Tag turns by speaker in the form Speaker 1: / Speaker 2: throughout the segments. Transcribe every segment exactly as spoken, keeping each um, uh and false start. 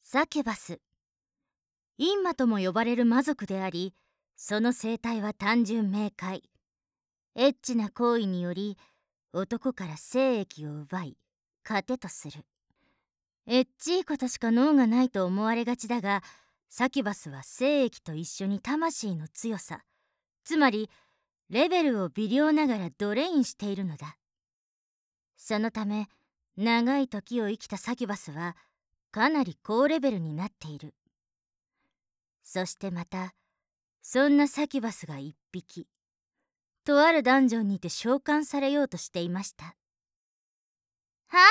Speaker 1: サキュバス。陰魔とも呼ばれる魔族であり、その生態は単純明快。エッチな行為により、男から精液を奪い、糧とする。エッチいことしか脳がないと思われがちだが、サキュバスは精液と一緒に魂の強さ、つまり、レベルを微量ながらドレインしているのだ。そのため、長い時を生きたサキュバスは、かなり高レベルになっている。そしてまた、そんなサキュバスが一匹、とあるダンジョンにて召喚されようとしていました。はいはい、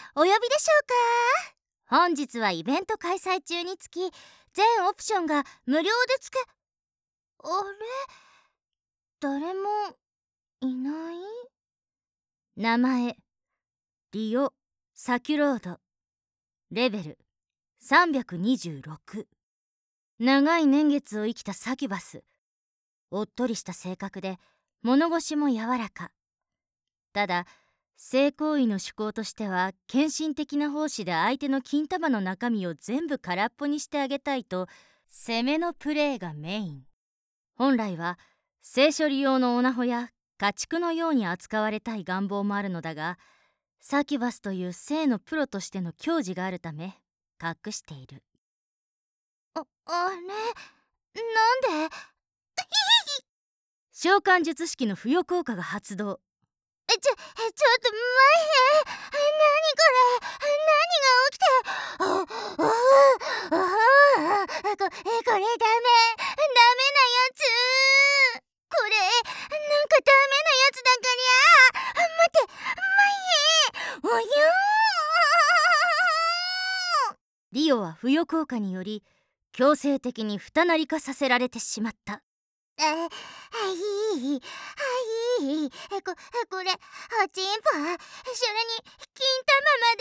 Speaker 1: お呼びでしょうか。本日はイベント開催中につき、全オプションが無料で付け、あれ？誰もいない？名前、リオ・サキュロード。レベルさんびゃくにじゅうろく。長い年月を生きたサキュバス。おっとりした性格で物腰も柔らか。ただ性行為の趣向としては献身的な奉仕で相手の金束の中身を全部空っぽにしてあげたいと攻めのプレーがメイン。本来は性処理用のオナホや家畜のように扱われたい願望もあるのだが、サキュバスという性のプロとしての矜持があるため隠している。あ、あれ、なんで？召喚術式の付与効果が発動。え、ちょ、え、ちょっと待って。何これ？何が起きて？あ、あ、あ、あ、こ、え、これダメ。ダメなやつ。これ、なんかダメなやつだかりゃ。待って、まいへん。およー。リオは付与効果により、強制的に二なり化させられてしまった。あ、はい、はい、え、こ、これ、おちんぽ、それに、金玉まで、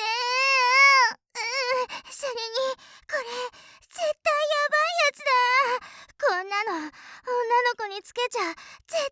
Speaker 1: うん、それに、これ、絶対やばいやつだ。こんなの、女の子につけちゃ、絶対ダメなや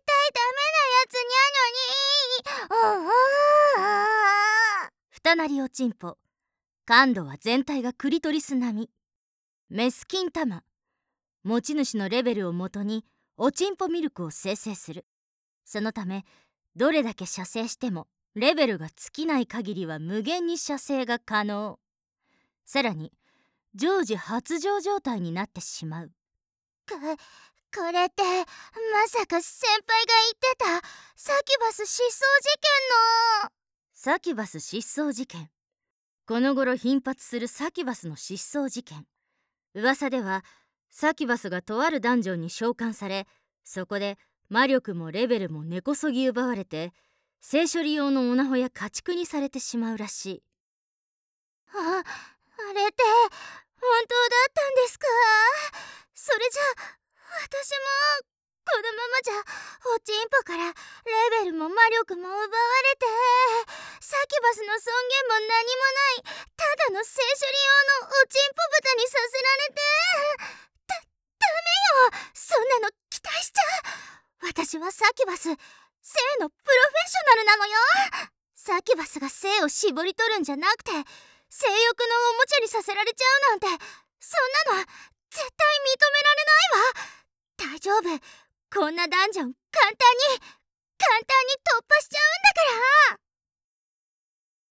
Speaker 1: つにゃのに。ああ。二なりおちんぽ、感度は全体がクリトリス並み。メス金玉、持ち主のレベルをもとに、おちんぽミルクを生成する。そのため、どれだけ射精しても、レベルが尽きない限りは無限に射精が可能。さらに、常時発情状態になってしまう。こ、これって、まさか先輩が言ってた、サキュバス失踪事件の。サキュバス失踪事件。この頃頻発するサキュバスの失踪事件。噂では、サキュバスがとあるダンジョンに召喚され、そこで魔力もレベルも根こそぎ奪われて、性処理用のオナホや家畜にされてしまうらしい。あ、あれって本当だったんですか？それじゃ私もこのままじゃおちんぽからレベルも魔力も奪われて、サキュバスの尊厳も何もない、ただの性処理用のおちんぽ豚にさせられて、だ、ダメよ、そんなの期待しちゃう。私はサキュバス、性のプロフェッショナルなのよ。サキュバスが性を絞り取るんじゃなくて、性欲のおもちゃにさせられちゃうなんて、そんなの絶対認められないわ。大丈夫、こんなダンジョン簡単に簡単に突破しちゃうんだから。